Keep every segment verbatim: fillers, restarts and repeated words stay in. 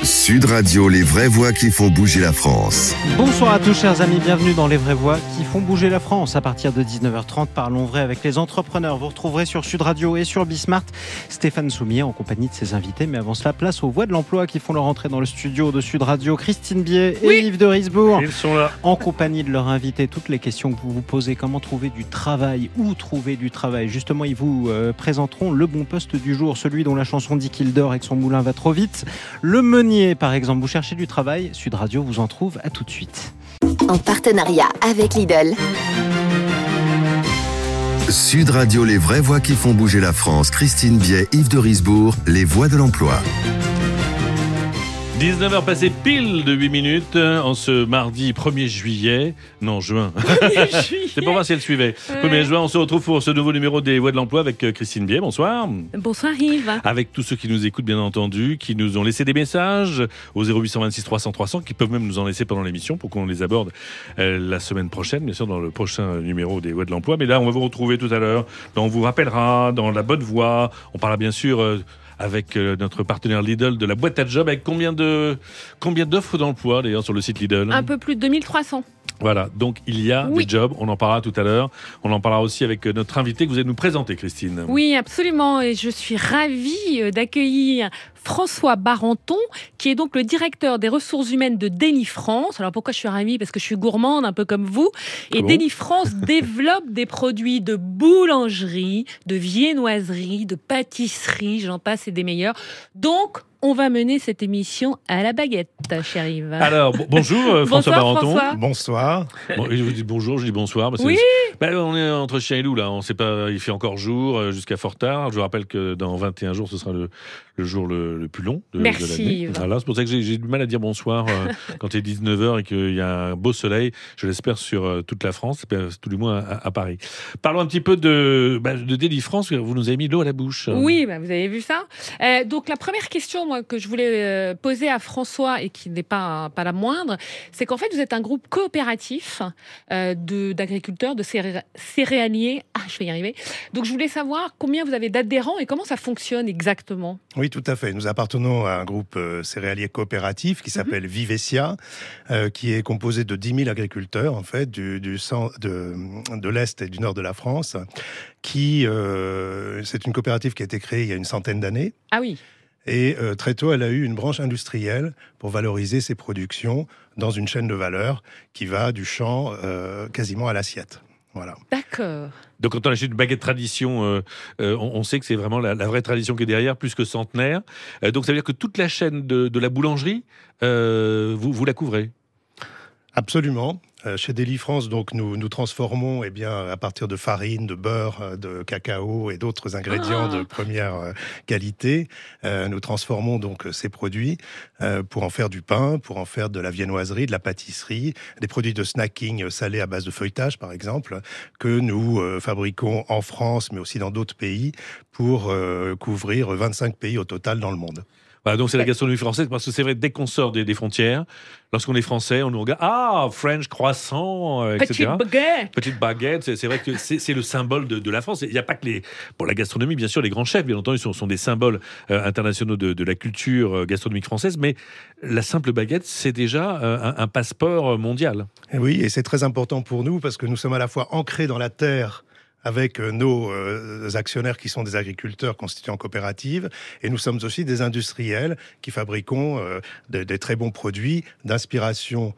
Sud Radio, les vraies voix qui font bouger la France. Bonsoir à tous chers amis, bienvenue dans les vraies voix qui font bouger la France. À partir de dix-neuf heures trente, parlons vrai avec les entrepreneurs. Vous retrouverez sur Sud Radio et sur Bismart Stéphane Soumier en compagnie de ses invités. Mais avant cela, place aux voix de l'emploi qui font leur entrée dans le studio de Sud Radio. Christine Biet et oui. Yves de Risbourg. Ils sont là. En compagnie de leurs invités, toutes les questions que vous vous posez, comment trouver du travail, où trouver du travail. Justement, ils vous euh, présenteront le bon poste du jour, celui dont la chanson dit qu'il dort et que son moulin va trop vite. Le meunier, par exemple. Vous cherchez du travail, Sud Radio vous en trouve. À tout de suite. En partenariat avec Lidl. Sud Radio, les vraies voix qui font bouger la France. Christine Biet, Yves de Risbourg, les voix de l'emploi. dix-neuf heures passées pile de huit minutes en ce mardi premier juillet. Non, juin. C'est pour voir si elle suivait. Ouais. premier juin, on se retrouve pour ce nouveau numéro des Voix de l'Emploi avec Christine Biet. Bonsoir. Bonsoir Yves. Avec tous ceux qui nous écoutent, bien entendu, qui nous ont laissé des messages au zéro huit deux six trois cents trois cents, qui peuvent même nous en laisser pendant l'émission pour qu'on les aborde euh, la semaine prochaine, bien sûr, dans le prochain numéro des Voix de l'Emploi. Mais là, on va vous retrouver tout à l'heure. On vous rappellera dans la bonne voie. On parlera bien sûr... Euh, avec euh, notre partenaire Lidl de la boîte à job, avec combien de combien d'offres d'emploi d'ailleurs sur le site Lidl ? Un peu plus de deux mille trois cents. Voilà, donc il y a oui. des jobs, on en parlera tout à l'heure. On en parlera aussi avec notre invité que vous allez nous présenter, Christine. Oui, absolument, et je suis ravie d'accueillir François Barenton, qui est donc le directeur des ressources humaines de Deli-France. Alors pourquoi je suis ravie ? Parce que je suis gourmande, un peu comme vous. Et bon. Deli-France développe des produits de boulangerie, de viennoiserie, de pâtisserie, j'en passe, et des meilleurs. Donc, on va mener cette émission à la baguette, cher Yves. Alors, b- bonjour euh, François bonsoir, Barenton. François. Bonsoir. Bon, je vous dis bonjour, je dis bonsoir. Parce oui. que bah, on est entre chien et loup là. On sait pas. Il fait encore jour euh, jusqu'à fort tard. Je vous rappelle que dans vingt et un jours, ce sera le, le jour le, le plus long de, Merci, de l'année. Yves. Voilà, c'est pour ça que j'ai, j'ai du mal à dire bonsoir euh, quand il est dix-neuf heures et qu'il y a un beau soleil. Je l'espère sur euh, toute la France, tout du moins à, à Paris. Parlons un petit peu de bah, de Deli-France. Vous nous avez mis l'eau à la bouche. Oui, bah, vous avez vu ça. Euh, donc la première question, moi, que je voulais euh, poser à François et qui n'est pas pas la moindre, c'est qu'en fait vous êtes un groupe coopératif euh, de d'agriculteurs, de céré- céréaliers. Ah, je vais y arriver. Donc je voulais savoir combien vous avez d'adhérents et comment ça fonctionne exactement. Oui, tout à fait. Nous appartenons à un groupe euh, céréalier coopératif qui s'appelle mm-hmm. Vivesia, euh, qui est composé de dix mille agriculteurs en fait du, du centre, de de l'est et du nord de la France. Qui euh, c'est une coopérative qui a été créée il y a une centaine d'années. Ah oui. Et euh, très tôt, elle a eu une branche industrielle pour valoriser ses productions dans une chaîne de valeur qui va du champ euh, quasiment à l'assiette. Voilà. D'accord. Donc quand on achète une baguette tradition, euh, euh, on, on sait que c'est vraiment la, la vraie tradition qui est derrière, plus que centenaire. Euh, donc ça veut dire que toute la chaîne de, de la boulangerie, euh, vous, vous la couvrez ? Absolument. Euh, chez Deli-France, donc nous nous transformons, eh bien, à partir de farine, de beurre, de cacao et d'autres ingrédients ah. de première euh, qualité. Euh, nous transformons donc ces produits euh, pour en faire du pain, pour en faire de la viennoiserie, de la pâtisserie, des produits de snacking salés à base de feuilletage, par exemple, que nous euh, fabriquons en France, mais aussi dans d'autres pays, pour euh, couvrir vingt-cinq pays au total dans le monde. Voilà, donc c'est la gastronomie française, parce que c'est vrai, dès qu'on sort des, des frontières, lorsqu'on est français, on nous regarde, ah, French croissant, euh, et cetera. Petite baguette. Petite baguette, c'est, c'est vrai que c'est, c'est le symbole de, de la France. Il n'y a pas que les... Pour la gastronomie, bien sûr, les grands chefs, bien entendu, sont, sont des symboles euh, internationaux de, de la culture euh, gastronomique française, mais la simple baguette, c'est déjà euh, un, un passeport mondial. Et oui, et c'est très important pour nous, parce que nous sommes à la fois ancrés dans la terre, avec nos euh, actionnaires qui sont des agriculteurs constitués en coopérative, et nous sommes aussi des industriels qui fabriquons euh, des, des très bons produits d'inspiration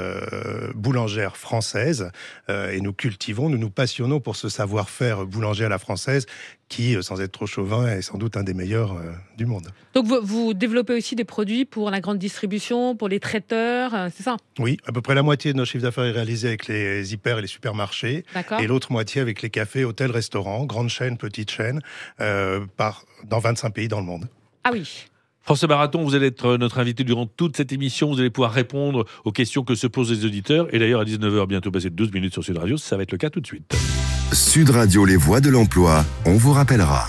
euh, boulangère française, euh, et nous cultivons, nous nous passionnons pour ce savoir-faire boulanger à la française qui, sans être trop chauvin, est sans doute un des meilleurs euh, du monde. Donc vous, vous développez aussi des produits pour la grande distribution, pour les traiteurs, euh, c'est ça ? Oui, à peu près la moitié de nos chiffres d'affaires est réalisé avec les hyper et les supermarchés. D'accord. Et l'autre moitié avec les cafés, hôtels, restaurants, grandes chaînes, petites chaînes, euh, par, dans vingt-cinq pays dans le monde. Ah oui. François Barenton, vous allez être notre invité durant toute cette émission. Vous allez pouvoir répondre aux questions que se posent les auditeurs. Et d'ailleurs, à dix-neuf heures, bientôt passé douze minutes sur Sud Radio, ça va être le cas tout de suite. Sud Radio, les voix de l'emploi, on vous rappellera.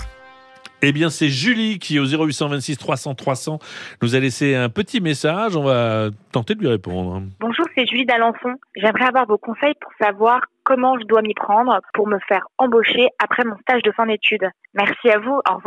Eh bien, c'est Julie qui, au zéro huit deux six trois cents trois cents, nous a laissé un petit message. On va tenter de lui répondre. Bonjour, c'est Julie d'Alençon. J'aimerais avoir vos conseils pour savoir comment je dois m'y prendre pour me faire embaucher après mon stage de fin d'études. Merci à vous, au revoir.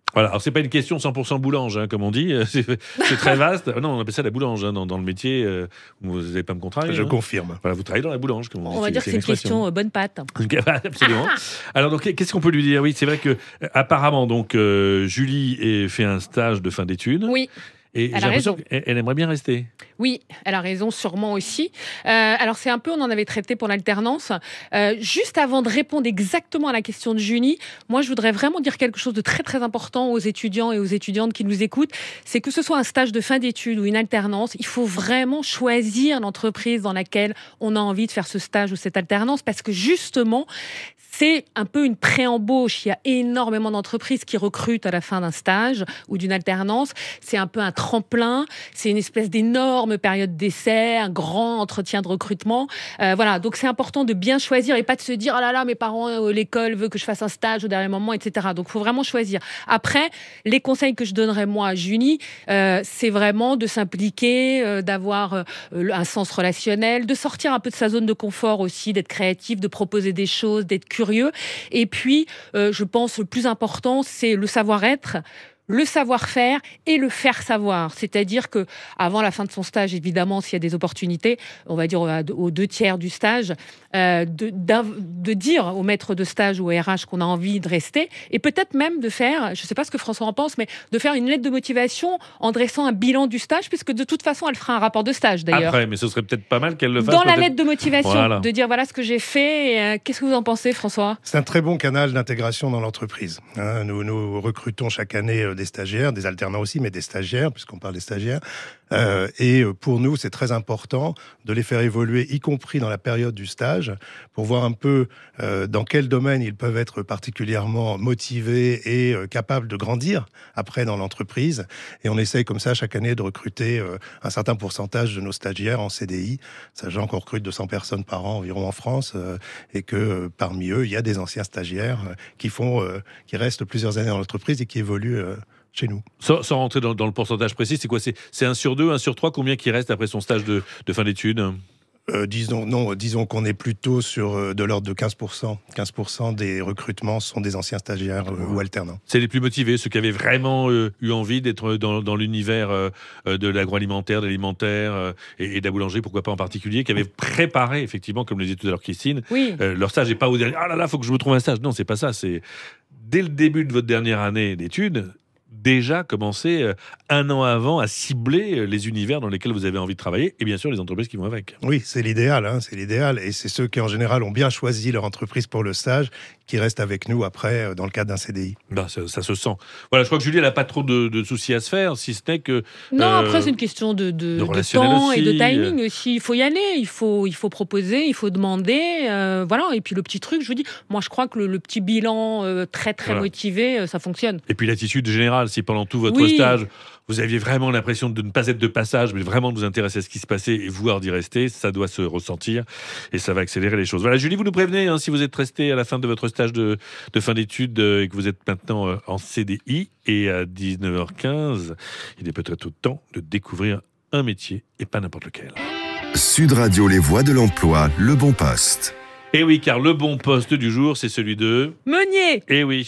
Voilà, alors c'est pas une question cent pour cent boulange, hein, comme on dit, c'est, c'est très vaste. Non, on appelle ça la boulange hein, dans, dans le métier. Euh, vous n'allez pas me contrarier. Je hein. confirme. Voilà, vous travaillez dans la boulange, comme on, On dit. va dire que c'est une question euh, bonne pâte. Absolument. Alors donc, qu'est-ce qu'on peut lui dire ? Oui, c'est vrai que apparemment donc euh, Julie ait fait un stage de fin d'études. Oui. Et Elle j'ai a l'impression raison. qu'elle elle aimerait bien rester. Oui, elle a raison, sûrement aussi. Euh, alors c'est un peu, on en avait traité pour l'alternance. Euh, juste avant de répondre exactement à la question de Julie, moi je voudrais vraiment dire quelque chose de très très important aux étudiants et aux étudiantes qui nous écoutent. C'est que ce soit un stage de fin d'études ou une alternance, il faut vraiment choisir l'entreprise dans laquelle on a envie de faire ce stage ou cette alternance, parce que justement, c'est un peu une pré-embauche. Il y a énormément d'entreprises qui recrutent à la fin d'un stage ou d'une alternance. C'est un peu un tremplin. C'est une espèce d'énorme période d'essai, un grand entretien de recrutement. Euh, voilà. Donc, c'est important de bien choisir et pas de se dire, oh là là, mes parents, euh, l'école veut que je fasse un stage au dernier moment, et cetera. Donc, il faut vraiment choisir. Après, les conseils que je donnerais, moi, à Julie, euh, c'est vraiment de s'impliquer, euh, d'avoir euh, un sens relationnel, de sortir un peu de sa zone de confort aussi, d'être créatif, de proposer des choses, d'être curieux. Et puis, euh, je pense, le plus important, c'est le savoir-être, le savoir-faire et le faire savoir. C'est-à-dire que avant la fin de son stage, évidemment, s'il y a des opportunités, on va dire aux deux tiers du stage, euh, de, de dire au maître de stage ou au R H qu'on a envie de rester, et peut-être même de faire, je ne sais pas ce que François en pense, mais de faire une lettre de motivation en dressant un bilan du stage, puisque de toute façon, elle fera un rapport de stage d'ailleurs. Après, mais ce serait peut-être pas mal qu'elle le fasse. Dans la peut-être... lettre de motivation, voilà. De dire voilà ce que j'ai fait. Et, euh, qu'est-ce que vous en pensez, François ? C'est un très bon canal d'intégration dans l'entreprise. Hein, nous, nous recrutons chaque année des stagiaires, des alternants aussi, mais des stagiaires, puisqu'on parle des stagiaires. Euh, et pour nous, c'est très important de les faire évoluer, y compris dans la période du stage, pour voir un peu euh, dans quel domaine ils peuvent être particulièrement motivés et euh, capables de grandir après dans l'entreprise. Et on essaye comme ça chaque année de recruter euh, un certain pourcentage de nos stagiaires en C D I, sachant qu'on recrute deux cents personnes par an environ en France, euh, et que euh, parmi eux, il y a des anciens stagiaires euh, qui font, euh, qui restent plusieurs années dans l'entreprise et qui évoluent euh, chez nous. Sans, sans rentrer dans, dans le pourcentage précis, c'est quoi ? C'est, c'est un sur deux, un sur trois, combien qui reste après son stage de, de fin d'études ? Euh, disons, non, disons qu'on est plutôt sur euh, de l'ordre de quinze pour cent. quinze pour cent des recrutements sont des anciens stagiaires euh, ou alternants. C'est les plus motivés, ceux qui avaient vraiment euh, eu envie d'être dans, dans l'univers euh, de l'agroalimentaire, de l'alimentaire euh, et, et de la boulangerie, pourquoi pas en particulier, qui avaient préparé, effectivement, comme le disait tout à l'heure Christine, oui. euh, leur stage n'est pas au dernier. Ah là là, il faut que je me trouve un stage. Non, c'est pas ça. C'est dès le début de votre dernière année d'études, déjà commencer euh, un an avant à cibler les univers dans lesquels vous avez envie de travailler et bien sûr les entreprises qui vont avec. Oui, c'est l'idéal, hein, c'est l'idéal. Et c'est ceux qui, en général, ont bien choisi leur entreprise pour le stage qui restent avec nous après dans le cadre d'un C D I. Ben, ça, ça se sent. Voilà, je crois que Julie, elle n'a pas trop de, de soucis à se faire, si ce n'est que... Non, euh, après, c'est une question de, de, de de temps aussi. et de timing aussi. Il faut y aller, il faut, il faut proposer, il faut demander. Euh, voilà. Et puis le petit truc, je vous dis, moi, je crois que le, le petit bilan euh, très, très voilà. motivé, euh, ça fonctionne. Et puis l'attitude générale, si pendant tout votre oui. stage, vous aviez vraiment l'impression de ne pas être de passage, mais vraiment de vous intéresser à ce qui se passait et vouloir d'y rester, ça doit se ressentir et ça va accélérer les choses. Voilà, Julie, vous nous prévenez, hein, si vous êtes resté à la fin de votre stage de, de fin d'études euh, et que vous êtes maintenant euh, en C D I, et à dix-neuf heures quinze, il est peut-être au temps de découvrir un métier et pas n'importe lequel. Sud Radio, les voix de l'emploi, le bon poste. Et oui, car le bon poste du jour, c'est celui de... Meunier. Et oui.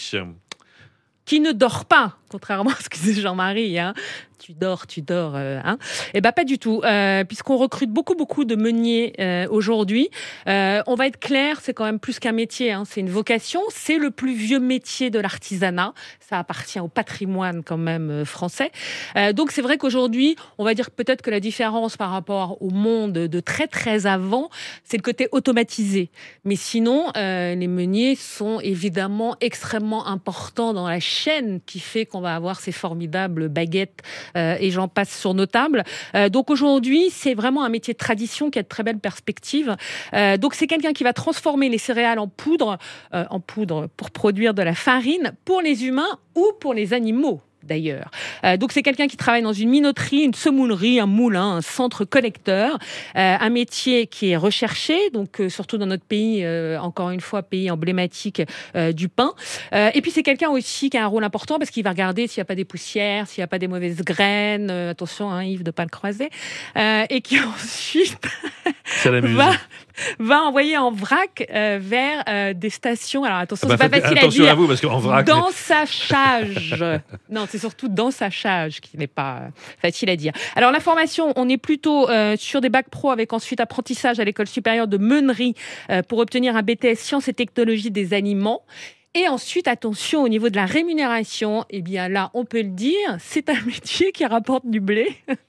Qui ne dort pas, contrairement à ce que disait Jean-Marie. Hein. Tu dors, tu dors. Euh, hein. Eh ben pas du tout, euh, puisqu'on recrute beaucoup, beaucoup de meuniers euh, aujourd'hui. Euh, on va être clair, c'est quand même plus qu'un métier, hein, c'est une vocation. C'est le plus vieux métier de l'artisanat. Ça appartient au patrimoine quand même euh, français. Euh, donc c'est vrai qu'aujourd'hui, on va dire peut-être que la différence par rapport au monde de très très avant, c'est le côté automatisé. Mais sinon, euh, les meuniers sont évidemment extrêmement importants dans la chaîne qui fait qu'on va avoir ces formidables baguettes. Euh, et j'en passe sur nos tables. Euh, donc aujourd'hui, c'est vraiment un métier de tradition qui a de très belles perspectives. Euh, donc c'est quelqu'un qui va transformer les céréales en poudre, euh, en poudre pour produire de la farine pour les humains ou pour les animaux. d'ailleurs. Euh, donc c'est quelqu'un qui travaille dans une minoterie, une semoulerie, un moulin, un centre collecteur, euh, un métier qui est recherché, donc euh, surtout dans notre pays, euh, encore une fois, pays emblématique euh, du pain. Euh, et puis c'est quelqu'un aussi qui a un rôle important parce qu'il va regarder s'il n'y a pas des poussières, s'il n'y a pas des mauvaises graines, euh, attention hein, Yves de pas le croiser, euh, et qui ensuite va, va envoyer en vrac euh, vers euh, des stations. Alors attention, ah bah, c'est pas facile attention à dire. à vous parce qu'en vrac. Dansachage. Non, c'est surtout dansachage qui n'est pas euh, facile à dire. Alors la formation, on est plutôt euh, sur des bacs pro avec ensuite apprentissage à l'école supérieure de meunerie euh, pour obtenir un B T S sciences et technologies des aliments. Et ensuite, attention, au niveau de la rémunération, eh bien là, on peut le dire, c'est un métier qui rapporte du blé.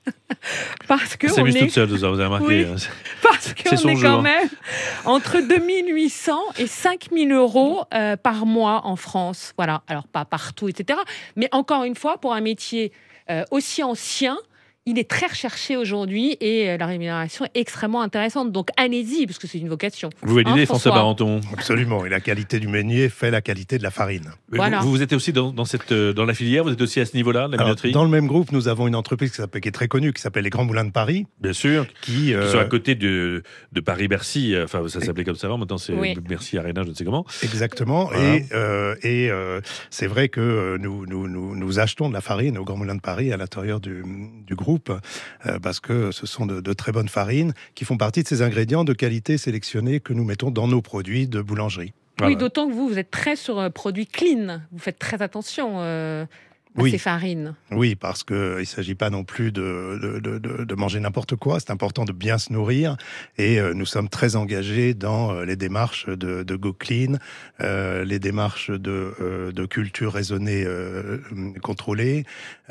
Parce que c'est on est... toute seule, vous avez remarqué. Oui, parce qu'on est, est quand jour. même entre deux mille huit cents et cinq mille euros euh, par mois en France. Voilà, alors pas partout, et cetera. Mais encore une fois, pour un métier euh, aussi ancien, il est très recherché aujourd'hui et la rémunération est extrêmement intéressante. Donc allez-y, parce que c'est une vocation. Vous validez, hein, François Barenton? Absolument. Et la qualité du meunier fait la qualité de la farine. Voilà. Vous, vous êtes aussi dans, dans, cette, dans la filière, vous êtes aussi à ce niveau-là, la minoterie? Dans le même groupe, nous avons une entreprise qui, qui est très connue, qui s'appelle les Grands Moulins de Paris. Bien sûr. Qui, euh... qui sont à côté de, de Paris-Bercy. Enfin, ça s'appelait comme ça avant. Maintenant, c'est oui. Bercy Arena, je ne sais comment. Exactement. Voilà. Et, euh, et euh, c'est vrai que nous, nous, nous, nous achetons de la farine aux Grands Moulins de Paris à l'intérieur du, du groupe. Euh, parce que ce sont de, de très bonnes farines qui font partie de ces ingrédients de qualité sélectionnés que nous mettons dans nos produits de boulangerie. Voilà. Oui, d'autant que vous, vous êtes très sur euh, produits clean. Vous faites très attention euh, à oui. ces farines. Oui, parce qu'il ne s'agit pas non plus de, de, de, de manger n'importe quoi. C'est important de bien se nourrir. Et euh, nous sommes très engagés dans euh, les démarches de, de Go Clean, euh, les démarches de, euh, de culture raisonnée euh, contrôlée.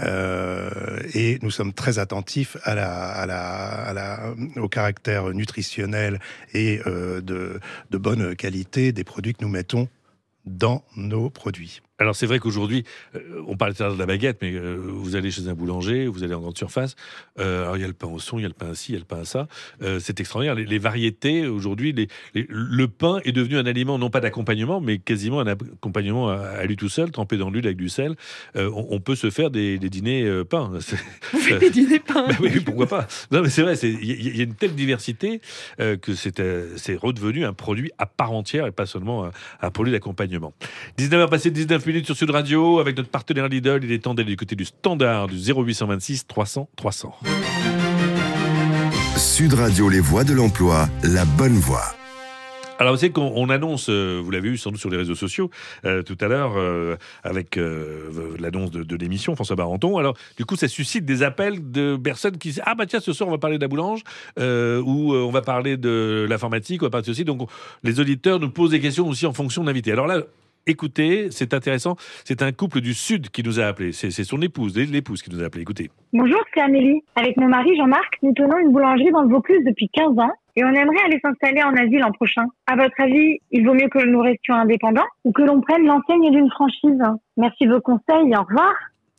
Euh, et nous sommes très attentifs à la, à la, à la, au caractère nutritionnel et euh, de, de bonne qualité des produits que nous mettons dans nos produits. Alors c'est vrai qu'aujourd'hui, euh, on parlait tout à l'heure de la baguette, mais euh, vous allez chez un boulanger, vous allez en grande surface, euh, alors il y a le pain au son, il y a le pain à ci, il y a le pain à ça, euh, c'est extraordinaire. Les, les variétés, aujourd'hui, les, les, le pain est devenu un aliment, non pas d'accompagnement, mais quasiment un accompagnement à, à lui tout seul, trempé dans l'huile avec du sel. Euh, on, on peut se faire des, des dîners euh, pain. Vous faites des dîners pain? Bah oui, pourquoi pas. Non, mais c'est vrai, il y, y a une telle diversité euh, que c'est, euh, c'est redevenu un produit à part entière et pas seulement un, un produit d'accompagnement. dix-neuf heures passées dix-neuf minutes sur Sud Radio avec notre partenaire Lidl. Il est temps d'aller du côté du standard du zéro huit cent vingt-six trois cents trois cents. Sud Radio, les voix de l'emploi, la bonne voix. Alors, vous savez qu'on on annonce, euh, vous l'avez vu sans doute sur les réseaux sociaux euh, tout à l'heure, euh, avec euh, l'annonce de, de l'émission, François Barenton. Alors, du coup, ça suscite des appels de personnes qui disent « Ah bah tiens, ce soir, on va parler de la boulange, euh, ou euh, on va parler de l'informatique, on va parler de ceci. » Donc, on, les auditeurs nous posent des questions aussi en fonction de l'invité. Alors là, écoutez, c'est intéressant. C'est un couple du Sud qui nous a appelés. C'est, c'est son épouse, l'épouse qui nous a appelés. Écoutez. Bonjour, c'est Amélie. Avec mon mari Jean-Marc, nous tenons une boulangerie dans le Vaucluse depuis quinze ans et on aimerait aller s'installer en Asie l'an prochain. À votre avis, il vaut mieux que nous restions indépendants ou que l'on prenne l'enseigne d'une franchise? Merci de vos conseils et au revoir.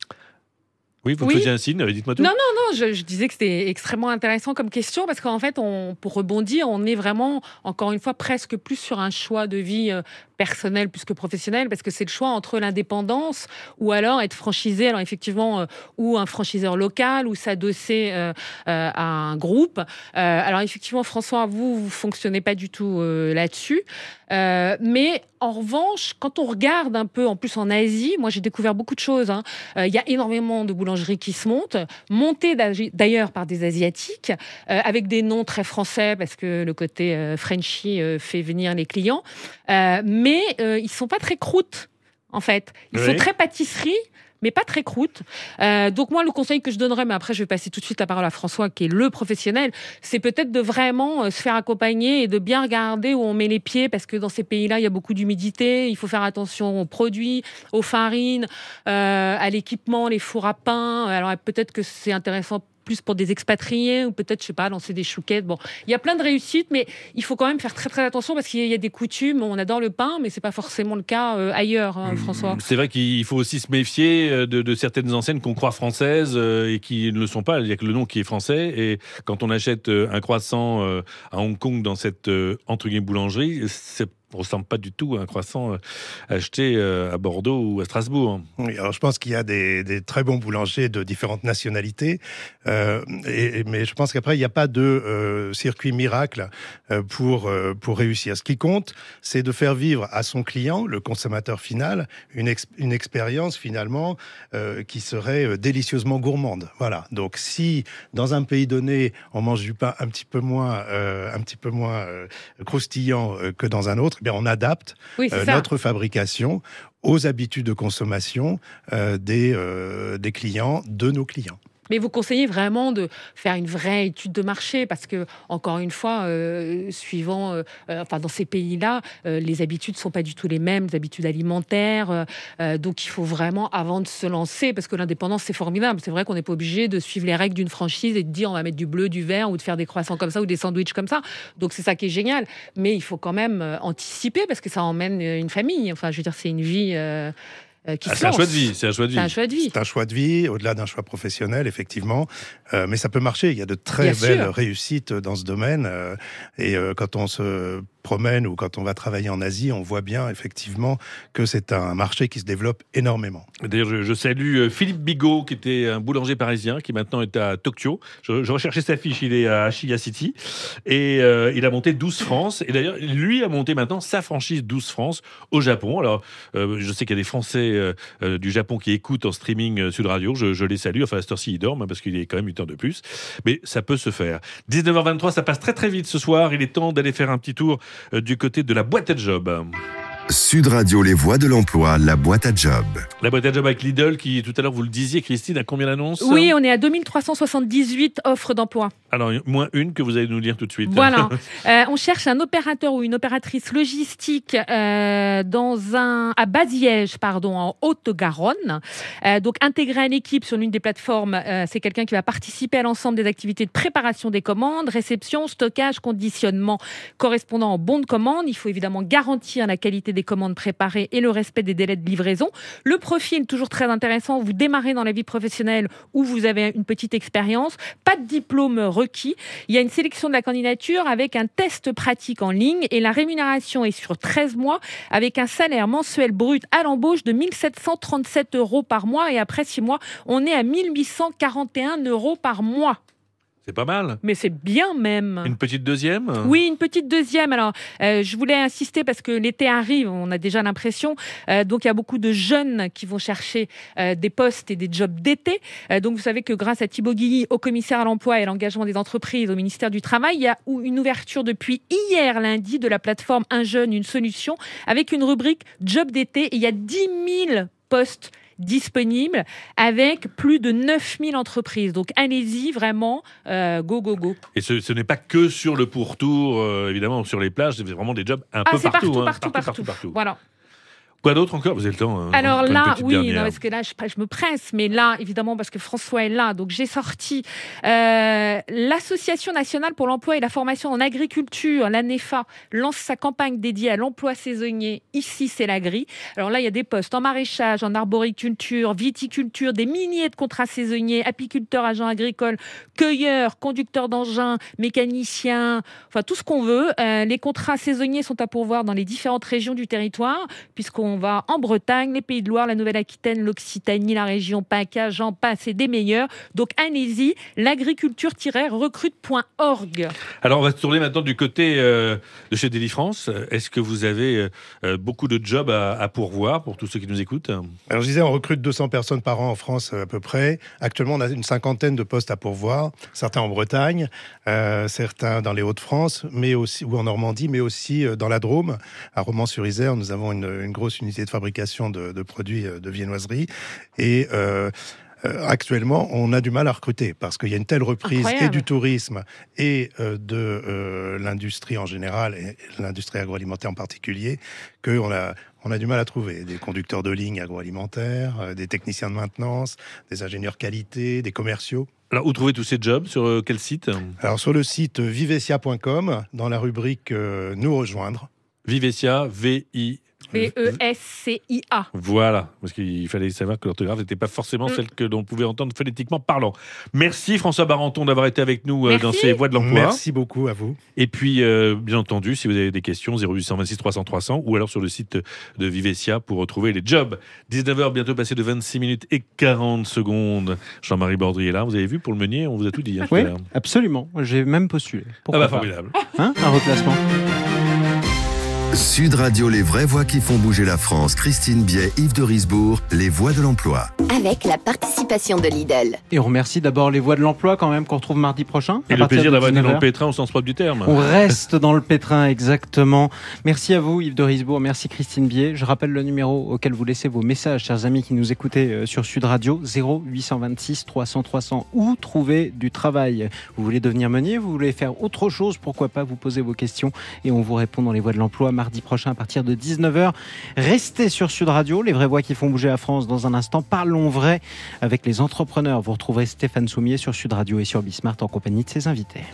Oui, vous oui. faisiez un signe, dites-moi tout. Non, non, non, je, je disais que c'était extrêmement intéressant comme question parce qu'en fait, on, pour rebondir, on est vraiment, encore une fois, presque plus sur un choix de vie euh, personnel plus que professionnel parce que c'est le choix entre l'indépendance ou alors être franchisé, alors effectivement, euh, ou un franchiseur local ou s'adosser euh, euh, à un groupe. Euh, alors effectivement, François, vous, vous fonctionnez pas du tout euh, là-dessus. Euh, mais en revanche, quand on regarde un peu, en plus en Asie, moi j'ai découvert beaucoup de choses. Il hein. euh, y a énormément de boulangeries qui se montent, montées d'ailleurs par des Asiatiques, euh, avec des noms très français, parce que le côté euh, Frenchy euh, fait venir les clients. Euh, mais euh, ils ne sont pas très croûtes, en fait. Ils oui. sont très pâtisserie, mais pas très croûte. Euh, donc moi, le conseil que je donnerais, mais après je vais passer tout de suite la parole à François, qui est le professionnel, c'est peut-être de vraiment euh, se faire accompagner et de bien regarder où on met les pieds, parce que dans ces pays-là, il y a beaucoup d'humidité, il faut faire attention aux produits, aux farines, euh, à l'équipement, les fours à pain. Alors peut-être que c'est intéressant plus pour des expatriés ou peut-être, je sais pas, lancer des chouquettes. Bon, il y a plein de réussites, mais il faut quand même faire très très attention parce qu'il y a des coutumes. On adore le pain, mais c'est pas forcément le cas euh, ailleurs, hein, François. C'est vrai qu'il faut aussi se méfier de, de certaines enseignes qu'on croit françaises euh, et qui ne le sont pas. Il y a que le nom qui est français. Et quand on achète un croissant euh, à Hong Kong dans cette euh, entre guillemets boulangerie, c'est ne ressemble pas du tout à un croissant acheté à Bordeaux ou à Strasbourg. Oui, alors je pense qu'il y a des, des très bons boulangers de différentes nationalités, euh, et, mais je pense qu'après, il n'y a pas de euh, circuit miracle euh, pour, euh, pour réussir. Ce qui compte, c'est de faire vivre à son client, le consommateur final, une, ex- une expérience finalement euh, qui serait euh, délicieusement gourmande. Voilà. Donc si dans un pays donné, on mange du pain un petit peu moins, euh, un petit peu moins euh, croustillant euh, que dans un autre, eh bien on adapte oui, euh, notre fabrication aux habitudes de consommation euh, des, euh, des clients, de nos clients. Mais vous conseillez vraiment de faire une vraie étude de marché parce que, encore une fois, euh, suivant, euh, enfin dans ces pays-là, euh, les habitudes ne sont pas du tout les mêmes, les habitudes alimentaires. Euh, donc il faut vraiment, avant de se lancer, parce que l'indépendance c'est formidable. C'est vrai qu'on n'est pas obligé de suivre les règles d'une franchise et de dire on va mettre du bleu, du vert ou de faire des croissants comme ça ou des sandwichs comme ça. Donc c'est ça qui est génial. Mais il faut quand même anticiper parce que ça emmène une famille. Enfin, je veux dire, c'est une vie. Euh, Euh, qui ah, se c'est un lance. choix de vie, c'est un choix de vie. C'est un choix de vie. C'est un choix de vie, au-delà d'un choix professionnel, effectivement. Euh, mais ça peut marcher. Il y a de très Bien belles sûr. réussites dans ce domaine. Euh, et euh, quand on se promène ou quand on va travailler en Asie, on voit bien, effectivement, que c'est un marché qui se développe énormément. D'ailleurs, je, je salue Philippe Bigot, qui était un boulanger parisien, qui maintenant est à Tokyo. Je, je recherchais sa fiche, il est à Shiga City. Et euh, il a monté douze France. Et d'ailleurs, lui a monté maintenant sa franchise douze France au Japon. Alors, euh, je sais qu'il y a des Français euh, euh, du Japon qui écoutent en streaming euh, Sud Radio. Je, je les salue. Enfin, à cette heure-ci, ils dorment, hein, parce qu'il est quand même huit heures de plus. Mais ça peut se faire. dix-neuf heures vingt-trois, ça passe très très vite ce soir. Il est temps d'aller faire un petit tour euh, du côté de la boîte à job. Sud Radio, les voies de l'emploi, la boîte à job. La boîte à job avec Lidl, qui tout à l'heure, vous le disiez, Christine, a combien d'annonces ? Oui, on est à deux mille trois cent soixante-dix-huit offres d'emploi. Alors, moins une que vous allez nous lire tout de suite. Voilà. euh, on cherche un opérateur ou une opératrice logistique euh, dans un, à Baziège, pardon, en Haute-Garonne. Euh, donc, intégré à l'équipe sur l'une des plateformes, euh, c'est quelqu'un qui va participer à l'ensemble des activités de préparation des commandes, réception, stockage, conditionnement correspondant au bon de commande. Il faut évidemment garantir la qualité des commandes préparées et le respect des délais de livraison. Le profil, toujours très intéressant, vous démarrez dans la vie professionnelle ou vous avez une petite expérience, pas de diplôme requis. Il y a une sélection de la candidature avec un test pratique en ligne et la rémunération est sur treize mois avec un salaire mensuel brut à l'embauche de mille sept cent trente-sept euros par mois et après six mois, on est à mille huit cent quarante et un euros par mois. C'est pas mal. Mais c'est bien même. Une petite deuxième ? Oui, une petite deuxième. Alors, euh, je voulais insister parce que l'été arrive, on a déjà l'impression. Euh, donc, il y a beaucoup de jeunes qui vont chercher euh, des postes et des jobs d'été. Euh, donc, vous savez que grâce à Thibaut Guilly, au commissaire à l'emploi et à l'engagement des entreprises au ministère du Travail, il y a une ouverture depuis hier lundi de la plateforme Un jeune, une solution avec une rubrique job d'été. Et il y a dix mille postes disponible avec plus de neuf mille entreprises. Donc allez-y, vraiment, euh, go, go, go. Et ce, ce n'est pas que sur le pourtour, euh, évidemment, sur les plages, c'est vraiment des jobs un ah, peu c'est partout, partout, hein, partout, partout, partout, partout, partout. Voilà. Quoi d'autre encore ? Vous avez le temps. Hein, Alors là, oui, dernière. non, parce que là, je, je me presse, mais là, évidemment, parce que François est là, donc j'ai sorti euh, l'Association nationale pour l'emploi et la formation en agriculture, l'ANEFA, lance sa campagne dédiée à l'emploi saisonnier. Ici, c'est l'agri. Alors là, il y a des postes en maraîchage, en arboriculture, viticulture, des milliers de contrats saisonniers, apiculteurs, agents agricoles, cueilleurs, conducteurs d'engins, mécaniciens, enfin tout ce qu'on veut. Euh, les contrats saisonniers sont à pourvoir dans les différentes régions du territoire, puisqu'on On va en Bretagne, les Pays de Loire, la Nouvelle-Aquitaine, l'Occitanie, la région PACA, j'en passe et des meilleurs. Donc allez-y, l'agriculture tiret recrute point org. Alors on va se tourner maintenant du côté euh, de chez Deli-France. Est-ce que vous avez euh, beaucoup de jobs à, à pourvoir pour tous ceux qui nous écoutent ? Alors je disais, on recrute deux cents personnes par an en France à peu près. Actuellement, on a une cinquantaine de postes à pourvoir, certains en Bretagne, euh, certains dans les Hauts-de-France, mais aussi ou en Normandie, mais aussi euh, dans la Drôme, à Romans-sur-Isère. Nous avons une, une grosse unité de fabrication de, de produits de viennoiserie. Et euh, euh, actuellement, on a du mal à recruter parce qu'il y a une telle reprise Incroyable. et du tourisme et euh, de euh, l'industrie en général et l'industrie agroalimentaire en particulier qu'on a, on a du mal à trouver. Des conducteurs de ligne agroalimentaires, euh, des techniciens de maintenance, des ingénieurs qualité, des commerciaux. Alors, où trouvez tous ces jobs ? Sur euh, quel site ? Alors, sur le site vivesia point com, dans la rubrique euh, Nous rejoindre. Vivesia, V I B E S C I A. Voilà, parce qu'il fallait savoir que l'orthographe n'était pas forcément Mm. celle que l'on pouvait entendre phonétiquement parlant. Merci François Barenton d'avoir été avec nous euh, Merci. dans ces voies de l'emploi. Merci beaucoup à vous. Et puis, euh, bien entendu, si vous avez des questions, zéro huit deux six trois cents trois cents ou alors sur le site de Vivessia pour retrouver les jobs. dix-neuf heures, bientôt passé de vingt-six minutes et quarante secondes. Jean-Marie Bordry est là, vous avez vu, pour le meunier, on vous a tout dit. Hein, tout Oui, à l'heure. absolument. J'ai même postulé. Ah Pourquoi bah pas. formidable. Hein, un reclassement. Sud Radio, les vraies voix qui font bouger la France. Christine Biet, Yves de Risbourg, les voix de l'emploi. Avec la participation de Lidl. Et on remercie d'abord les voix de l'emploi quand même qu'on retrouve mardi prochain. Et à le partir plaisir de d'avoir été dix-neuf dans le heures. pétrin au sens propre du terme. On reste dans le pétrin, exactement. Merci à vous, Yves de Risbourg. Merci, Christine Biet. Je rappelle le numéro auquel vous laissez vos messages, chers amis qui nous écoutez euh, sur Sud Radio, zéro huit cent vingt-six trois cents trois cents, ou trouver du travail. Vous voulez devenir meunier, vous voulez faire autre chose, pourquoi pas vous poser vos questions et on vous répond dans les voies de l'emploi mardi prochain à partir de dix-neuf heures. Restez sur Sud Radio, les vraies voix qui font bouger la France. Dans un instant, parlons vrai avec les entrepreneurs. Vous retrouverez Stéphane Soumier sur Sud Radio et sur Bismart en compagnie de ses invités.